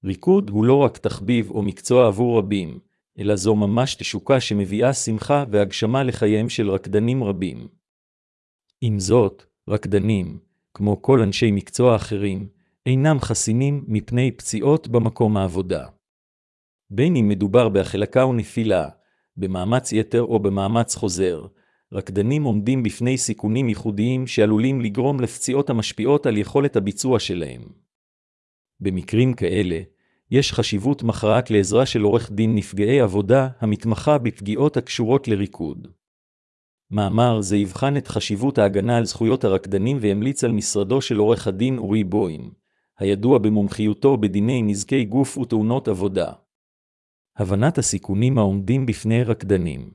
ריקוד הוא לא רק תחביב או מקצוע עבור רבים, אלא זו ממש תשוקה שמביאה שמחה והגשמה לחייהם של רקדנים רבים. עם זאת, רקדנים, כמו כל אנשי מקצוע אחרים, אינם חסינים מפני פציעות במקום העבודה. בין אם מדובר בהחלקה או נפילה, במאמץ יתר או במאמץ חוזר, רקדנים עומדים בפני סיכונים ייחודיים שעלולים לגרום לפציעות המשפיעות על יכולת הביצוע שלהם. במקרים כאלה, יש חשיבות מכרעת לעזרה של עורך דין נפגעי עבודה המתמחה בפגיעות הקשורות לריקוד. מאמר זה יבחן את חשיבות ההגנה על זכויות הרקדנים וימליץ על משרדו של עורך הדין אורי בוים, הידוע במומחיותו בדיני נזקי גוף ותאונות עבודה. הבנת הסיכונים העומדים בפני רקדנים.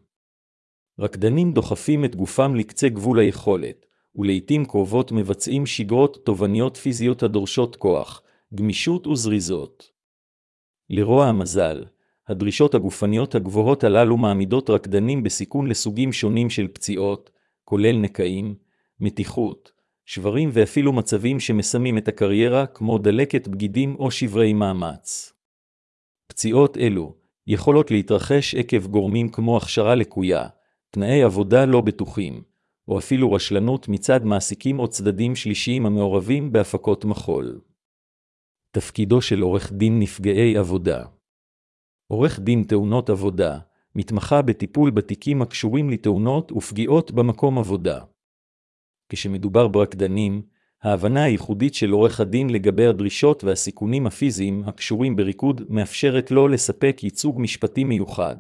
רקדנים דוחפים את גופם לקצה גבול היכולת, ולעיתים קרובות מבצעים שגרות תובעניות פיזיות הדורשות כוח, גמישות וזריזות. לרוע המזל, הדרישות הגופניות הגבוהות הללו מעמידות רקדנים בסיכון לסוגים שונים של פציעות, כולל נקעים, מתיחות, שברים ואפילו מצבים שמסמים את הקריירה כמו דלקת בגידים או שברי מאמץ. פציעות אלו יכולות להתרחש עקב גורמים כמו הכשרה לקויה, תנאי עבודה לא בטוחים, או אפילו רשלנות מצד מעסיקים או צדדים שלישיים המעורבים בהפקות מחול. תפקידו של עורך דין נפגעי עבודה. עורך דין תאונות עבודה מתמחה בטיפול בתיקים הקשורים לתאונות ופגיעות במקום עבודה. כשמדובר ברקדנים, ההבנה הייחודית של עורך הדין לגבי הדרישות והסיכונים הפיזיים הקשורים בריקוד מאפשרת לו לספק ייצוג משפטי מיוחד.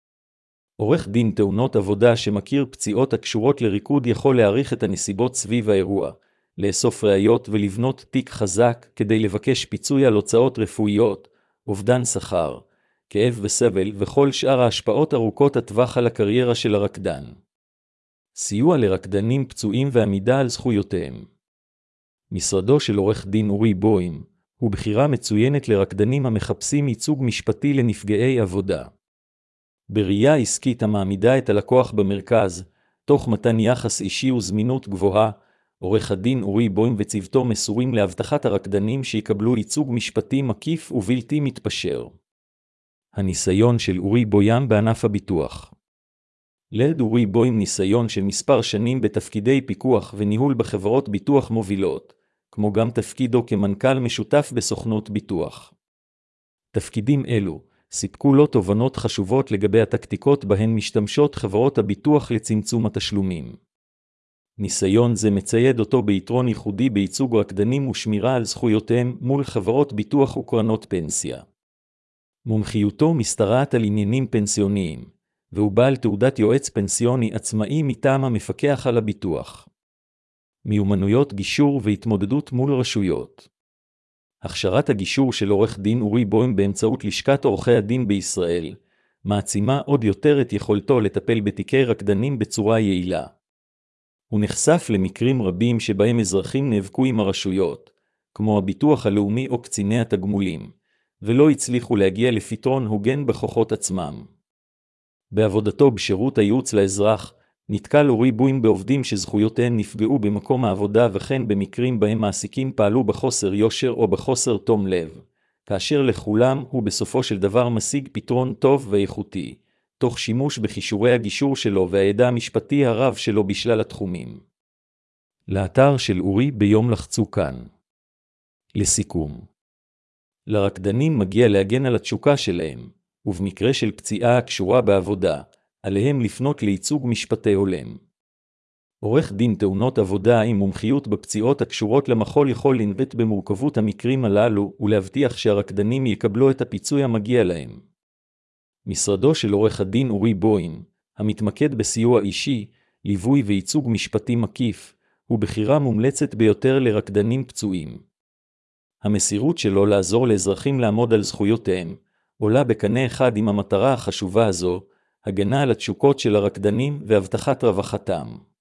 עורך דין תאונות עבודה שמכיר פציעות הקשורות לריקוד יכול להעריך את הנסיבות סביב האירוע, לאסוף ראיות ולבנות תיק חזק כדי לבקש פיצוי על הוצאות רפואיות, אובדן שכר, כאב וסבל וכל שאר ההשפעות ארוכות הטווח על הקריירה של הרקדן. סיוע לרקדנים פצועים ועמידה על זכויותיהם. משרדו של עורך דין אורי בוים הוא בחירה מצוינת לרקדנים המחפשים ייצוג משפטי לנפגעי עבודה. בראייה עסקית המעמידה את הלקוח במרכז, תוך מתן יחס אישי וזמינות גבוהה, עורך הדין אורי בוים וצוותו מסורים להבטחת הרקדנים שיקבלו ייצוג משפטי מקיף ובלתי מתפשר. הניסיון של אורי בוים בענף הביטוח. לד אורי בוים ניסיון של מספר שנים בתפקידי פיקוח וניהול בחברות ביטוח מובילות, כמו גם תפקידו כמנכ"ל משותף בסוכנות ביטוח. תפקידים אלו סיפקו לו תובנות חשובות לגבי הטקטיקות בהן משתמשות חברות הביטוח לצמצום התשלומים. ניסיון זה מצייד אותו ביתרון ייחודי בייצוג רקדנים ושמירה על זכויותיהם מול חברות ביטוח וקרנות פנסיה. מומחיותו משתרעת על עניינים פנסיוניים, והוא בעל תעודת יועץ פנסיוני עצמאי מטעם המפקח על הביטוח. מיומנויות גישור והתמודדות מול רשויות. הכשרת הגישור של עורך דין אורי בוים באמצעות לשכת עורכי הדין בישראל, מעצימה עוד יותר את יכולתו לטפל בתיקי רקדנים בצורה יעילה. הוא נחשף למקרים רבים שבהם אזרחים נאבקו עם הרשויות, כמו הביטוח הלאומי או קציני התגמולים, ולא הצליחו להגיע לפתרון הוגן בכוחות עצמם. בעבודתו בשירות הייעוץ לאזרח, נתקל אורי בוים בעובדים שזכויותיהם נפגעו במקום העבודה וכן במקרים בהם מעסיקים פעלו בחוסר יושר או בחוסר תום לב, כאשר לכולם הוא בסופו של דבר משיג פתרון טוב ואיכותי, תוך שימוש בכישורי הגישור שלו והידע המשפטי הרב שלו בשלל התחומים. לאתר של אורי ביום לחצו כאן. לסיכום. לרקדנים מגיע להגן על התשוקה שלהם, ובמקרה של פציעה הקשורה בעבודה, עליהם לפנות לייצוג משפטי הולם. עורך דין תאונות עבודה עם מומחיות בפציעות הקשורות למחול יכול לנווט במורכבות המקרים הללו ולהבטיח שהרקדנים יקבלו את הפיצוי המגיע להם. משרדו של עורך הדין אורי בוים, המתמקד בסיוע אישי, ליווי וייצוג משפטי מקיף, הוא בחירה מומלצת ביותר לרקדנים פצועים. המסירות שלו לעזור לאזרחים לעמוד על זכויותיהם, עולה בקנה אחד עם המטרה החשובה הזו, הגנה על התשוקות של הרקדנים והבטחת רווחתם.